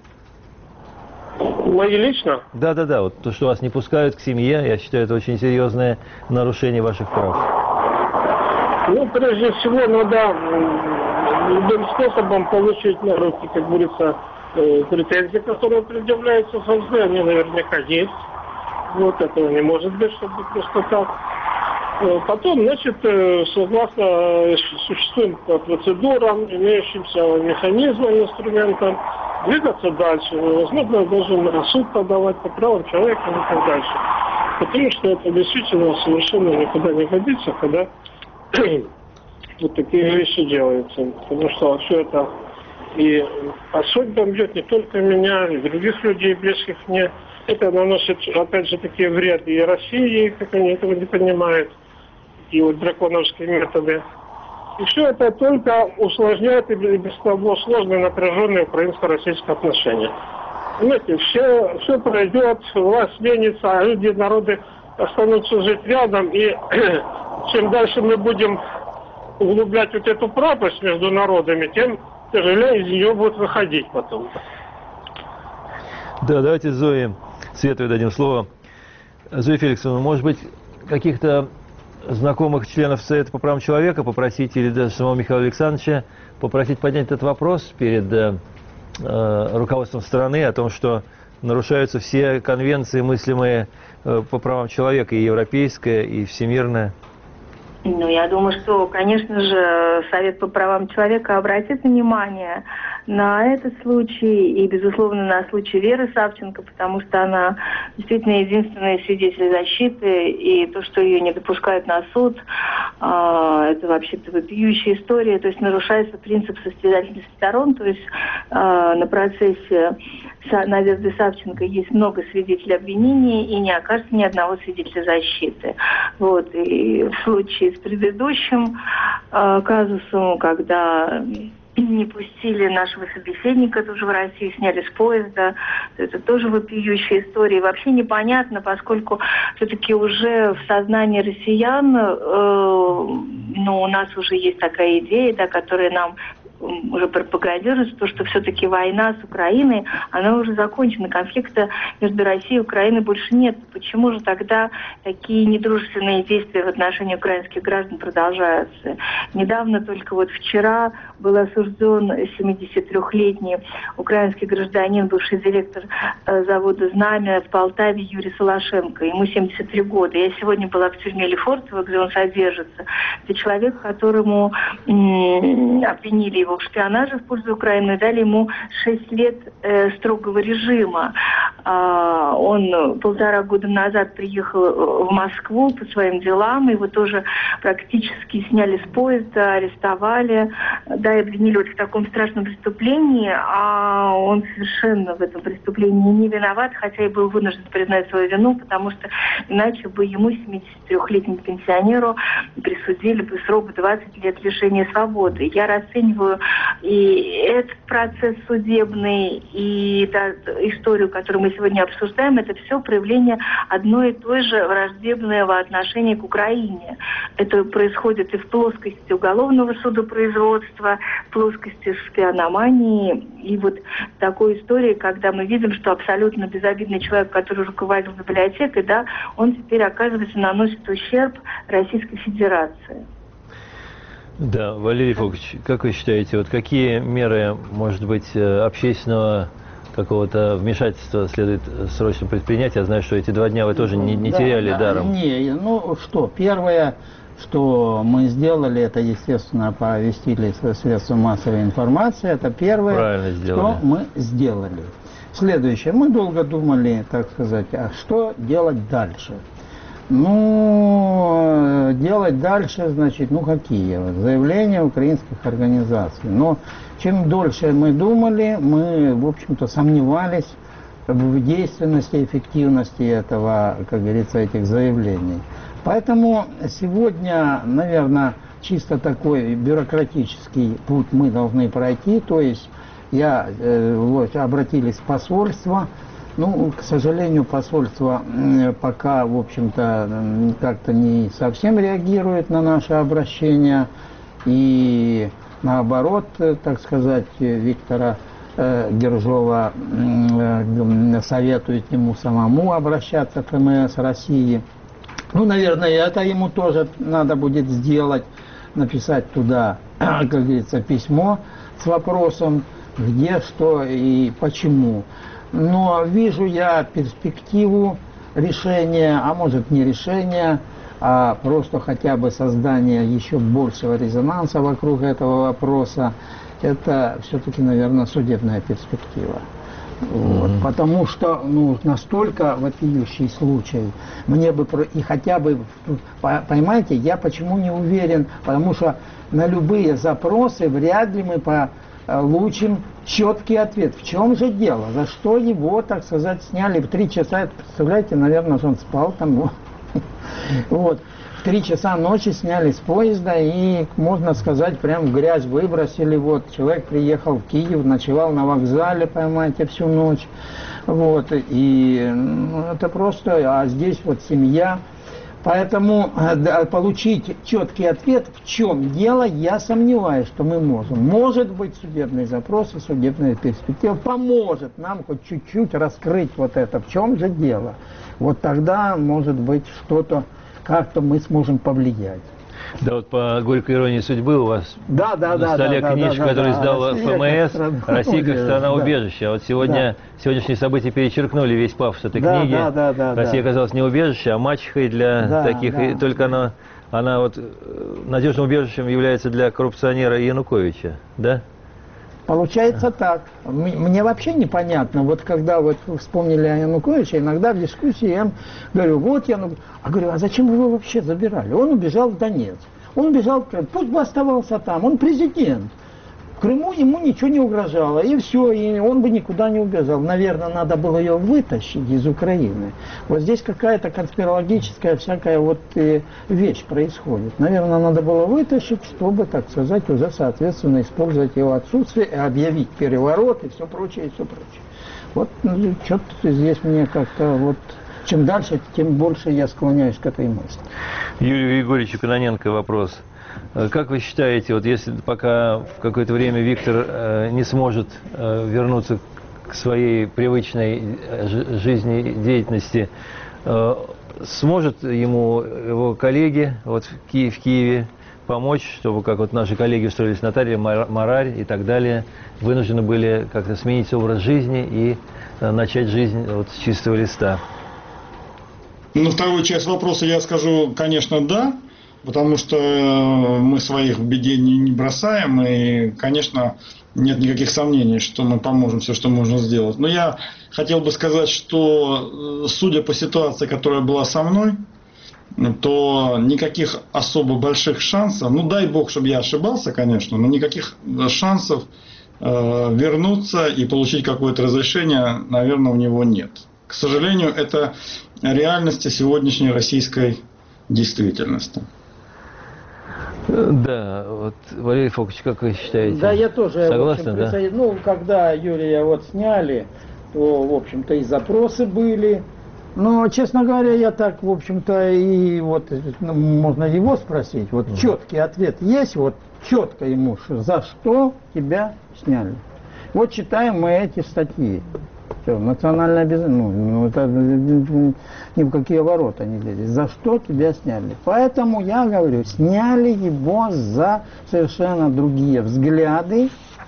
Мои лично? Да, да, да. Вот то, что вас не пускают к семье, я считаю, это очень серьезное нарушение ваших прав. Ну, прежде всего, надо любым способом получить на руки, как говорится, претензии, которые предъявляются ФСБ, они наверняка есть. Вот этого не может быть, чтобы просто так. Потом, значит, согласно существующим процедурам, имеющимся механизмам, инструментам, двигаться дальше. Возможно, должен суд подавать по правам человека и так дальше. Потому что это действительно совершенно никуда не годится, когда вот такие вещи делаются. Потому что все это и по судьбам бьет не только меня, и других людей, близких мне. Это наносит, опять же, такие вред и России, как они этого не понимают, и вот драконовские методы. И все это только усложняет и без того сложные напряженные украинско-российские отношения. Понимаете, все, все пройдет, власть сменится, а люди, народы останутся жить рядом, и чем дальше мы будем углублять вот эту пропасть между народами, тем тяжелее из нее будет выходить потом. Да, давайте Зое Световой дадим слово. Зоя Феликсовна, может быть, каких-то знакомых членов Совета по правам человека попросить, или даже самого Михаила Александровича попросить поднять этот вопрос перед э, руководством страны о том, что нарушаются все конвенции, мыслимые э, по правам человека, и европейская, и всемирная? Ну, я думаю, что, конечно же, Совет по правам человека обратит внимание на этот случай и, безусловно, на случай Веры Савченко, потому что она действительно единственный свидетель защиты, и то, что ее не допускают на суд, это вообще-то вопиющая история, то есть нарушается принцип состязательности сторон, то есть на процессе Надежды Савченко есть много свидетелей обвинения и не окажется ни одного свидетеля защиты. Вот. И в случае с предыдущим э, казусом, когда не пустили нашего собеседника тоже в Россию, сняли с поезда, это тоже вопиющая история. И вообще непонятно, поскольку все-таки уже в сознании россиян, э, ну, у нас уже есть такая идея, да, которая нам уже пропагандируется, то, что все-таки война с Украиной, она уже закончена. Конфликта между Россией и Украиной больше нет. Почему же тогда такие недружественные действия в отношении украинских граждан продолжаются? Недавно, только вот вчера, был осужден семидесятитрёхлетний украинский гражданин, бывший директор э, завода «Знамя» в Полтаве Юрий Солошенко. Ему семьдесят три года. Я сегодня была в тюрьме Лефортово, где он содержится. Это человек, которому м- обвинили его обвинивал в шпионаже в пользу Украины, дали ему шесть лет э, строгого режима. А, он полтора года назад приехал в Москву по своим делам, его тоже практически сняли с поезда, арестовали, да, и обвинили вот в таком страшном преступлении, а он совершенно в этом преступлении не виноват, хотя и был вынужден признать свою вину, потому что иначе бы ему, семидесятитрёхлетнему пенсионеру, присудили бы срок двадцать лет лишения свободы. Я расцениваю и этот процесс судебный, и та историю, которую мы сегодня обсуждаем, это все проявление одной и той же враждебного отношения к Украине. Это происходит и в плоскости уголовного судопроизводства, в плоскости шпиономании, и вот такой истории, когда мы видим, что абсолютно безобидный человек, который руководил библиотекой, да, он теперь, оказывается, наносит ущерб Российской Федерации. Да, Валерий Фокович, как вы считаете, вот какие меры, может быть, общественного какого-то вмешательства следует срочно предпринять? Я знаю, что эти два дня вы тоже не, не да, теряли да, даром. Не, ну что, первое, что мы сделали, это, естественно, повестили средства массовой информации, это первое, Правильно сделали. что мы сделали. Следующее, мы долго думали, так сказать, а что делать дальше? Ну, делать дальше, значит, ну какие? Заявления украинских организаций. Но чем дольше мы думали, мы, в общем-то, сомневались в действенности, эффективности этого, как говорится, этих заявлений. Поэтому сегодня, наверное, чисто такой бюрократический путь мы должны пройти. То есть я, э, вот, обратились в посольство. Ну, к сожалению, посольство пока, в общем-то, как-то не совсем реагирует на наше обращение. И наоборот, так сказать, Виктора э, Гержова э, советует ему самому обращаться к эм эс России. Ну, наверное, это ему тоже надо будет сделать, написать туда, как говорится, письмо с вопросом, где, что и почему. Но вижу я перспективу решения, а может не решения, а просто хотя бы создания еще большего резонанса вокруг этого вопроса. Это все-таки, наверное, судебная перспектива. Вот. Mm-hmm. Потому что ну, настолько вопиющий случай. Мне бы и хотя бы, понимаете, я почему не уверен, потому что на любые запросы вряд ли мы получим четкий ответ. В чем же дело? За что его, так сказать, сняли в три часа? Представляете, наверное, он спал там. Вот. В три часа ночи сняли с поезда и, можно сказать, прям в грязь выбросили. Вот. Человек приехал в Киев, ночевал на вокзале, понимаете, всю ночь. Вот. И ну, это просто... А здесь вот семья... Поэтому да, получить четкий ответ, в чем дело, я сомневаюсь, что мы можем. Может быть, судебный запрос и судебная перспектива поможет нам хоть чуть-чуть раскрыть вот это, в чем же дело. Вот тогда, может быть, что-то, как-то мы сможем повлиять. Да, вот по горькой иронии судьбы у вас да, да, на столе да, книжка, да, да, да, которую да, издала Россия эф эм эс как «Россия как страна-убежище». Да. А вот сегодня, да. сегодняшние события перечеркнули весь пафос этой да, книги. Да, да, да, Россия да. оказалась не убежищем, а мачехой для да, таких. Да. И только она, она вот надежным убежищем является для коррупционера Януковича, да? Получается так. Мне вообще непонятно, вот когда вот вы вспомнили о Януковиче, иногда в дискуссии я говорю, вот Янукович, а говорю, а зачем вы его вообще забирали? Он убежал в Донецк, он убежал в Крым, пусть бы оставался там, он президент. В Крыму ему ничего не угрожало, и все, и он бы никуда не убежал. Наверное, надо было ее вытащить из Украины. Вот здесь какая-то конспирологическая всякая вот э, вещь происходит. Наверное, надо было вытащить, чтобы, так сказать, уже соответственно использовать его отсутствие, и объявить переворот и все прочее, и все прочее. Вот ну, что-то здесь мне как-то вот... Чем дальше, тем больше я склоняюсь к этой мысли. Юрию Егоровичу Кононенко вопрос. Как вы считаете, вот если пока в какое-то время Виктор э, не сможет э, вернуться к своей привычной жизнедеятельности, э, сможет ему его коллеги вот в, Ки- в Киеве помочь, чтобы, как вот наши коллеги устроились, Наталья Марарь и так далее, вынуждены были как-то сменить образ жизни и э, начать жизнь вот с чистого листа? На вторую часть вопроса я скажу, конечно, да. потому что мы своих в беде не, не бросаем, и, конечно, нет никаких сомнений, что мы поможем все, что можно сделать. Но я хотел бы сказать, что, судя по ситуации, которая была со мной, то никаких особо больших шансов, ну дай бог, чтобы я ошибался, конечно, но никаких шансов э, вернуться и получить какое-то разрешение, наверное, у него нет. К сожалению, это реальность сегодняшней российской действительности. Да, вот, Валерий Фокович, как вы считаете? Да, я тоже, согласен, в общем, да? присоедин... Ну, когда Юрия вот сняли, то, в общем-то, и запросы были. Но, честно говоря, я так, в общем-то, и вот, ну, можно его спросить, вот mm. четкий ответ есть, вот четко ему, за что тебя сняли. Вот читаем мы эти статьи. Все, национальное обязательство, ну, ну, это ни в какие ворота не лезет. За что тебя сняли? Поэтому я говорю, сняли его за совершенно другие взгляды,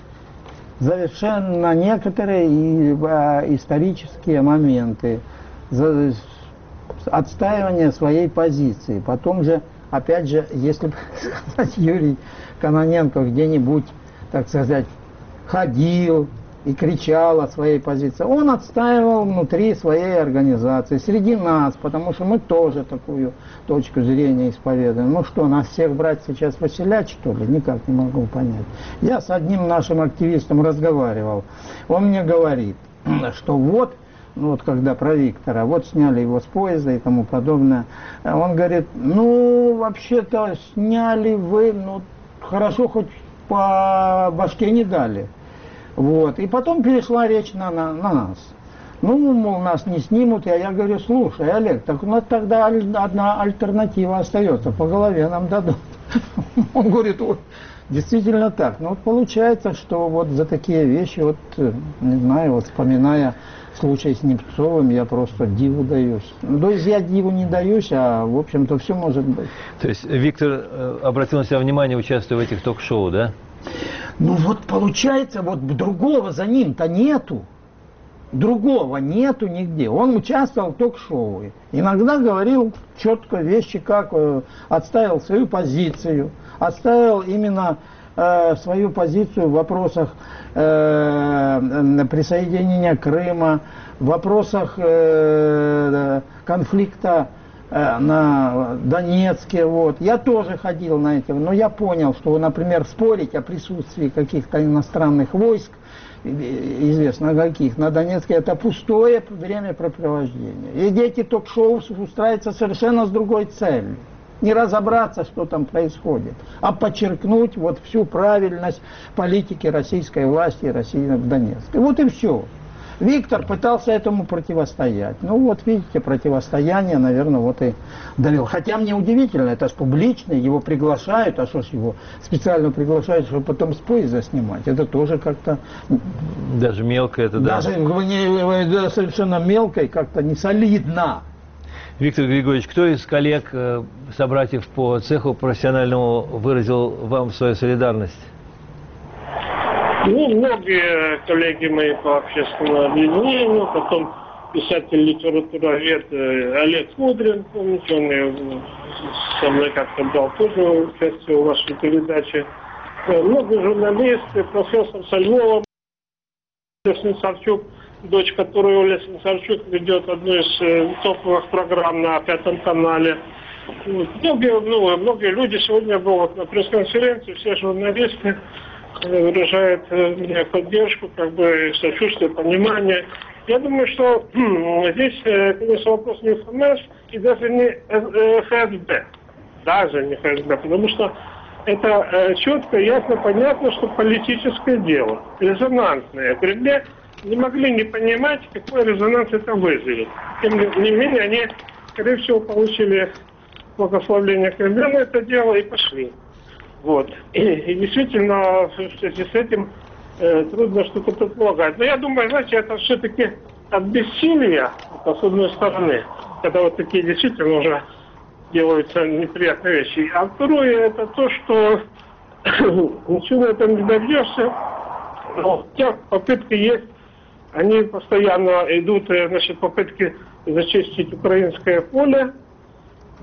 совершенно некоторые и, а, исторические моменты, за отстаивание своей позиции. Потом же, опять же, если бы сказать, Юрий Кононенко где-нибудь, так сказать, ходил и кричал о своей позиции, он отстаивал внутри своей организации, среди нас, потому что мы тоже такую точку зрения исповедуем. Ну что, нас всех брать сейчас выселять, что ли? Никак не могу понять. Я с одним нашим активистом разговаривал. Он мне говорит, что вот, ну вот когда про Виктора, вот сняли его с поезда и тому подобное. Он говорит, ну вообще-то сняли вы, ну хорошо хоть по башке не дали. Вот. И потом перешла речь на, на, на нас. Ну, мол, нас не снимут. А я говорю, слушай, Олег, так у нас тогда одна альтернатива остается. По голове нам дадут. Он говорит, ой, действительно так. Ну, вот получается, что вот за такие вещи, вот, не знаю, вот вспоминая случай с Немцовым, я просто диву даюсь. То есть я диву не даюсь, а, в общем-то, все может быть. То есть Виктор обратил на себя внимание, участвуя в этих ток-шоу, да? Ну вот получается, вот другого за ним-то нету. Другого нету нигде. Он участвовал в ток-шоу. Иногда говорил четко вещи, как э, отставил свою позицию. Отставил именно э, свою позицию в вопросах э, присоединения Крыма, в вопросах э, конфликта на Донецке, вот. Я тоже ходил на это, но я понял, что, например, спорить о присутствии каких-то иностранных войск, известно каких, на Донецке, это пустое времяпрепровождение. И эти ток-шоу устраиваются совершенно с другой целью. Не разобраться, что там происходит, а подчеркнуть вот всю правильность политики российской власти и России в Донецке. Вот и все. Виктор пытался этому противостоять. Ну вот видите, противостояние, наверное, вот и довел. Хотя мне удивительно, это же публично, его приглашают, а что ж его специально приглашают, чтобы потом с поезда снимать. Это тоже как-то... Даже мелко это, да? Даже не, совершенно мелко и как-то не солидно. Виктор Григорьевич, кто из коллег, собратьев по цеху профессиональному выразил вам свою солидарность? Ну, многие коллеги мои по общественному объединению, потом писатель-литературовед Олег Мудрин, помните, он со мной как-то брал тоже участие в вашей передаче. Много журналистов, профессор Сальвова, Сенцарчук, дочь которой Оля Сенцарчук ведет одну из топовых программ на Пятом канале. Многие, ну, многие люди сегодня были на пресс-конференции, все журналисты выражает мне поддержку, как бы сочувствие, понимание. Я думаю, что здесь, конечно, вопрос не ФМС и даже не ФСБ. Даже не ФСБ, потому что это четко, ясно, понятно, что политическое дело, резонансное. Кремле не могли не понимать, какой резонанс это вызовет. Тем не менее, они, скорее всего, получили благословение Кремля на это дело и пошли. Вот. И, и действительно, в связи с этим э, трудно что-то предполагать. Но я думаю, знаете, это все-таки от бессилия, с одной стороны, когда вот такие действительно уже делаются неприятные вещи. А второе, это то, что ничего на этом не добьешься. Но у тех попытки есть, они постоянно идут, значит, попытки зачистить украинское поле.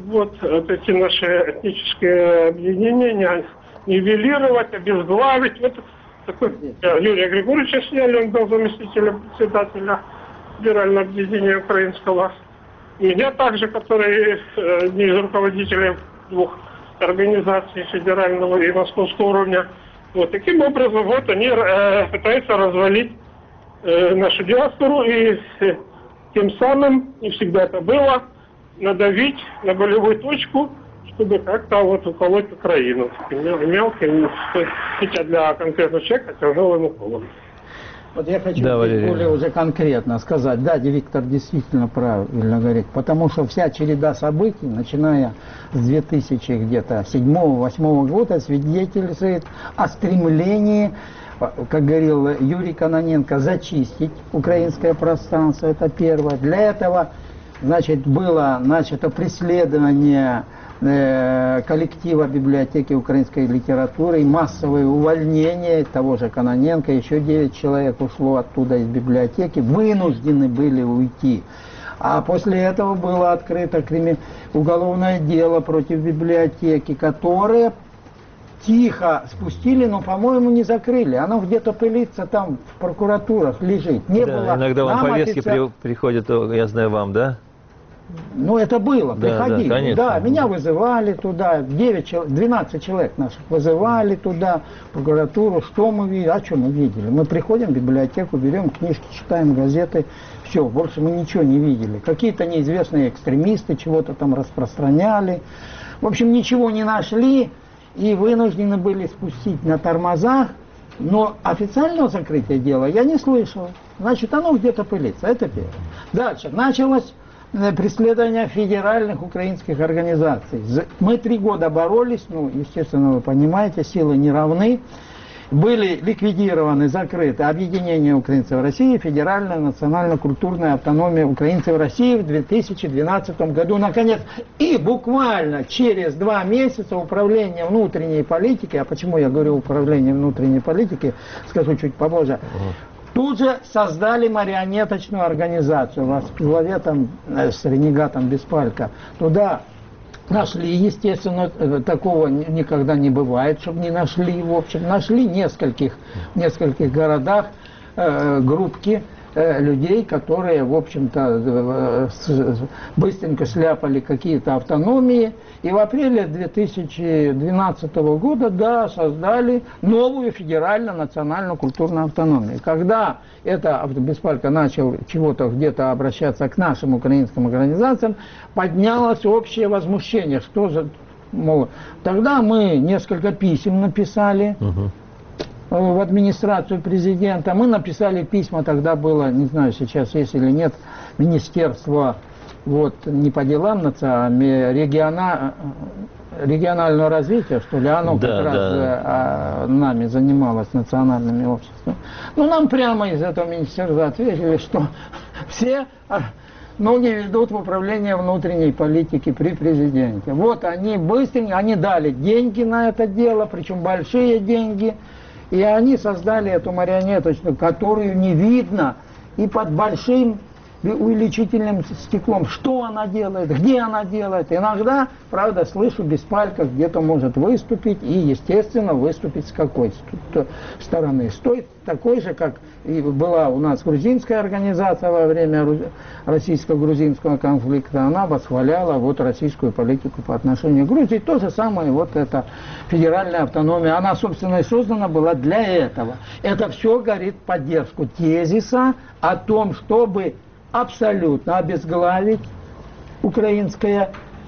вот, вот эти наши этнические объединения нивелировать, обезглавить. Вот такой Юрия Григорьевича сняли, он был заместителем председателя федерального объединения украинского. Меня также, который э, не из руководителей двух организаций федерального и московского уровня. Вот таким образом вот они э, пытаются развалить э, нашу диаспору и э, тем самым, не всегда это было, надавить на болевую точку, чтобы как-то вот уколоть Украину. Мелким, хотя для конкретного человека тяжелым уколом. Вот я хочу да, более уже конкретно сказать. Да, Виктор действительно правильно говорит, потому что вся череда событий, начиная с две тысячи где-то седьмого-восьмого года, свидетельствует о стремлении, как говорил Юрий Кононенко, зачистить украинское пространство. Это первое. Для этого, значит, было начато преследование коллектива библиотеки украинской литературы и массовое увольнение того же Кононенко, еще девять человек ушло оттуда из библиотеки, вынуждены были уйти. А после этого было открыто крими... уголовное дело против библиотеки, которое тихо спустили, но, по-моему, не закрыли. Оно где-то пылится там в прокуратурах, лежит. Не да, было. Иногда вам повестки офицер... при... приходят, я знаю, вам, да? Ну, это было, да, приходили. Да, конечно. Да, меня вызывали туда, девять, двенадцать человек наших вызывали туда, в прокуратуру. Что мы видели? А что мы видели? Мы приходим в библиотеку, берем книжки, читаем газеты, все, больше мы ничего не видели. Какие-то неизвестные экстремисты чего-то там распространяли. В общем, ничего не нашли и вынуждены были спустить на тормозах. Но официального закрытия дела я не слышал. Значит, оно где-то пылится. Это первое. Дальше. Началось преследование федеральных украинских организаций. Мы три года боролись, ну, естественно, вы понимаете, силы не равны. Были ликвидированы, закрыты объединение украинцев в России, Федеральная национально-культурная автономия украинцев в России в две тысячи двенадцатом году, наконец. И буквально через два месяца управление внутренней политики, а почему я говорю управление внутренней политики, скажу чуть попозже, тут же создали марионеточную организацию, во главе там с ренегатом Беспалько. Туда нашли, естественно, такого никогда не бывает, чтобы не нашли. В общем, нашли нескольких, в нескольких городах э, группки э, людей, которые, в общем-то, э, быстренько шляпали какие-то автономии. И в апреле две тысячи двенадцатого года, да, создали новую федеральную национальную культурную автономию. Когда это Беспалько начал чего-то где-то обращаться к нашим украинским организациям, поднялось общее возмущение. Что же, мол, тогда мы несколько писем написали угу. в администрацию президента. Мы написали письма, тогда было, не знаю сейчас есть или нет, Министерство вот, не по делам национального, региона, регионального развития, что ли, оно да, как да. раз а, нами занималось, национальными обществами. Ну, нам прямо из этого министерства ответили, что все ноги ведут в управление внутренней политики при президенте. Вот они быстренько, они дали деньги на это дело, причем большие деньги, и они создали эту марионеточную, которую не видно, и под большим увеличительным стеклом, что она делает, где она делает. Иногда, правда, слышу, Беспалько где-то может выступить, и, естественно, выступить с какой стороны. С той, такой же, как и была у нас грузинская организация во время российско-грузинского конфликта, она восхваляла вот российскую политику по отношению к Грузии. То же самое, вот эта федеральная автономия, она, собственно, и создана была для этого. Это все говорит в поддержку тезиса о том, чтобы абсолютно обезглавить украинское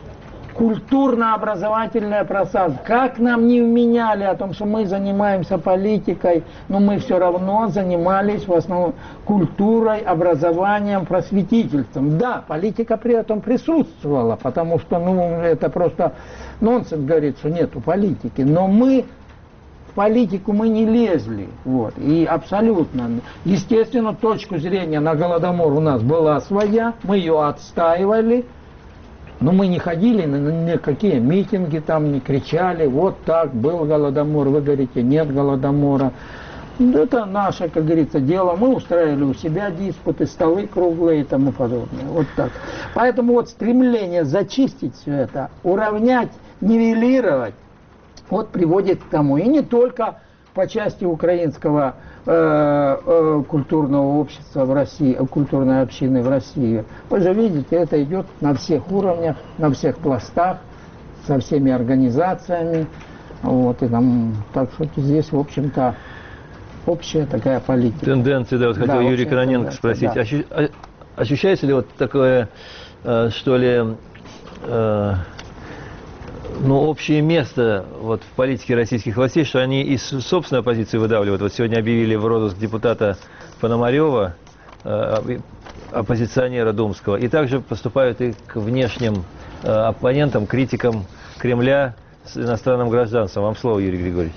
культурно-образовательное пространство. Как нам не вменяли о том, что мы занимаемся политикой, но мы все равно занимались в основном культурой, образованием, просветительством. Да, политика при этом присутствовала, потому что ну, это просто нонсенс говорит, что нету политики. Но мы в политику мы не лезли. Вот, и абсолютно. Естественно, точку зрения на Голодомор у нас была своя, мы ее отстаивали. Но мы не ходили на никакие митинги, там не кричали, вот так, был Голодомор, вы говорите, нет Голодомора. Это наше, как говорится, дело. Мы устраивали у себя диспуты, столы круглые и тому подобное. Вот так. Поэтому вот стремление зачистить все это, уравнять, нивелировать, вот приводит к тому. И не только по части украинского э, э, культурного общества в России, культурной общины в России. Вы же видите, это идет на всех уровнях, на всех пластах, со всеми организациями. Вот, и там, так что здесь, в общем-то, общая такая политика. Тенденции, да, вот хотел да, Юрий Короненко спросить. Да. Ощу, ощущается ли вот такое, э, что ли, э, ну, общее место вот в политике российских властей, что они из собственной оппозиции выдавливают? Вот сегодня объявили в розыск депутата Пономарева, э, оппозиционера думского, и также поступают и к внешним э, оппонентам, критикам Кремля с иностранным гражданством. Вам слово, Юрий Григорьевич.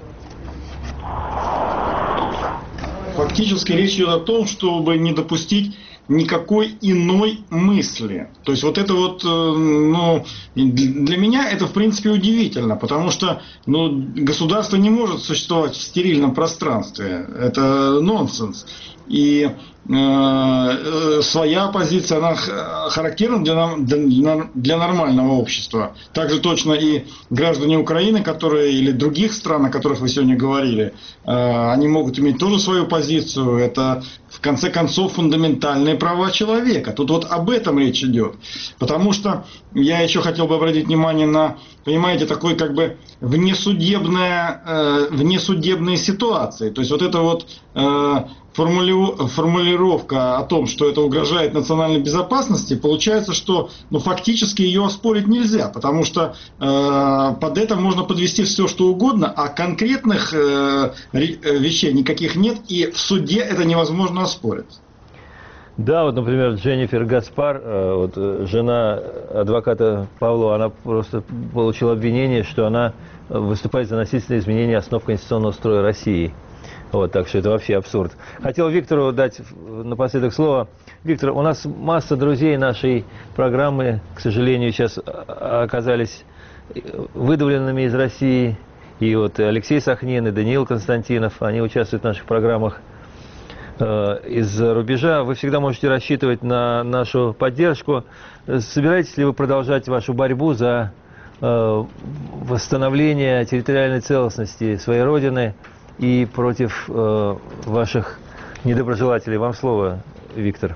Фактически речь идет о том, чтобы не допустить никакой иной мысли. То есть вот это вот, ну, для меня это в принципе удивительно, потому что, ну, государство не может существовать в стерильном пространстве. Это нонсенс. И э, своя позиция, она характерна для, для, для нормального общества. Также точно и граждане Украины, которые, или других стран, о которых вы сегодня говорили, э, они могут иметь тоже свою позицию. Это, в конце концов, фундаментальные права человека. Тут вот об этом речь идет. Потому что я еще хотел бы обратить внимание на, понимаете, такой как бы внесудебная, э, внесудебные ситуации. То есть вот это вот э, формулировка о том, что это угрожает национальной безопасности, получается, что, ну, фактически ее оспорить нельзя, потому что э, под это можно подвести все, что угодно, а конкретных э, вещей никаких нет, и в суде это невозможно оспорить. Да, вот, например, Дженнифер Гаспар, вот, жена адвоката Павлова, она просто получила обвинение, что она выступает за насильственное изменение основ конституционного строя России. Вот, так что это вообще абсурд. Хотел Виктору дать напоследок слово. Виктор, у нас масса друзей нашей программы, к сожалению, сейчас оказались выдавленными из России. И вот Алексей Сахнин, и Даниил Константинов, они участвуют в наших программах э, из-за рубежа. Вы всегда можете рассчитывать на нашу поддержку. Собираетесь ли вы продолжать вашу борьбу за э, восстановление территориальной целостности своей родины и против э, ваших недоброжелателей? Вам слово, Виктор.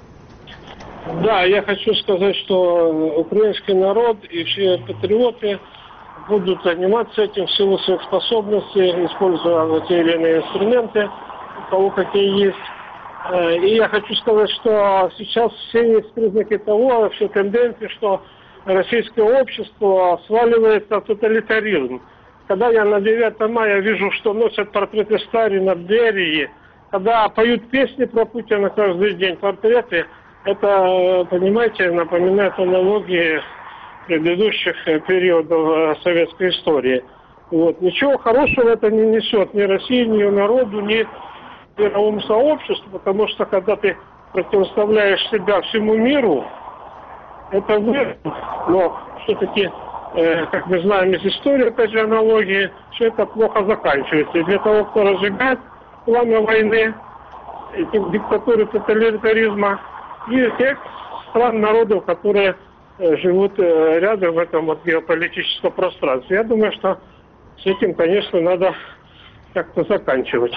Да, я хочу сказать, что украинский народ и все патриоты будут заниматься этим в силу своих способностей, используя те или иные инструменты, у кого какие есть. И я хочу сказать, что сейчас все есть признаки того, все тенденции, что российское общество сваливается в тоталитаризм. Когда я на девятое мая вижу, что носят портреты Сталина, Берии, когда поют песни про Путина каждый день, портреты, это, понимаете, напоминает аналогии предыдущих периодов советской истории. Вот. Ничего хорошего это не несет ни России, ни народу, ни мировому сообществу, потому что когда ты противоставляешь себя всему миру, это верно, но все-таки, э, как мы знаем из истории, опять же аналогии, все это плохо заканчивается. И для того, кто разжигает пламя войны, диктатуры тоталитаризма, и тех стран, народов, которые э, живут э, рядом в этом вот геополитическом пространстве. Я думаю, что с этим, конечно, надо как-то заканчивать.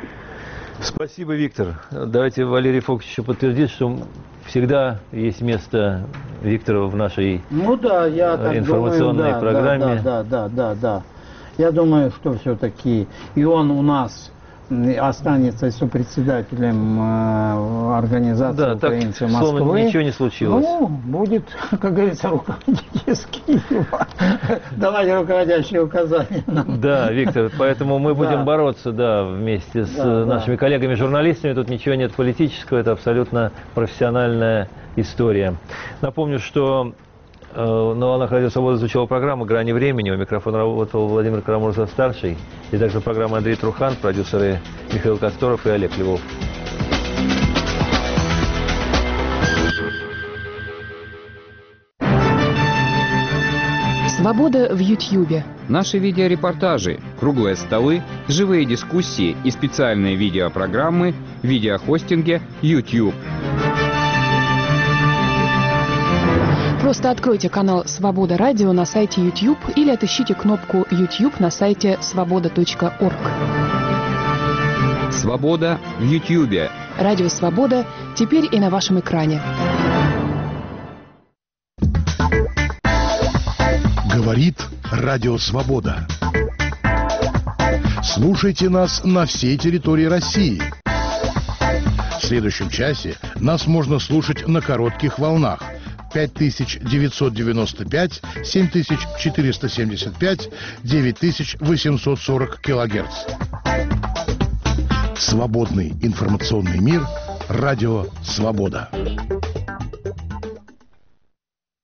Спасибо, Виктор. Давайте Валерий Фокич еще подтвердит, что всегда есть место Виктору в нашей ну, да, я так информационной думаю, да, программе. Да, да, да, да, да. Я думаю, что все-таки и он у нас останется сопредседателем э, организации да, украинцев так, Москвы. Словно ничего не случилось. Ну, будет, как говорится, руководить из Киева. Давайте руководящие указания нам. Да, Виктор, поэтому мы будем да. бороться, да, вместе с да, нашими да. коллегами-журналистами. Тут ничего нет политического, это абсолютно профессиональная история. Напомню, что э, на волнах Радио Свобода звучала программа «Грани времени». У микрофона работал Владимир Карамурзов-старший. И также программа Андрей Трухан, продюсеры Михаил Косторов и Олег Львов. Свобода в Ютьюбе. Наши видеорепортажи, круглые столы, живые дискуссии и специальные видеопрограммы в видеохостинге YouTube. Просто откройте канал «Свобода Радио» на сайте YouTube или отыщите кнопку YouTube на сайте свобода точка орг. Свобода в YouTube. Радио «Свобода» теперь и на вашем экране. Говорит Радио Свобода. Слушайте нас на всей территории России. В следующем часе нас можно слушать на коротких волнах пять тысяч девятьсот девяносто пять, семь тысяч четыреста семьдесят пять, девять тысяч восемьсот сорок килогерц. Свободный информационный мир. Радио Свобода.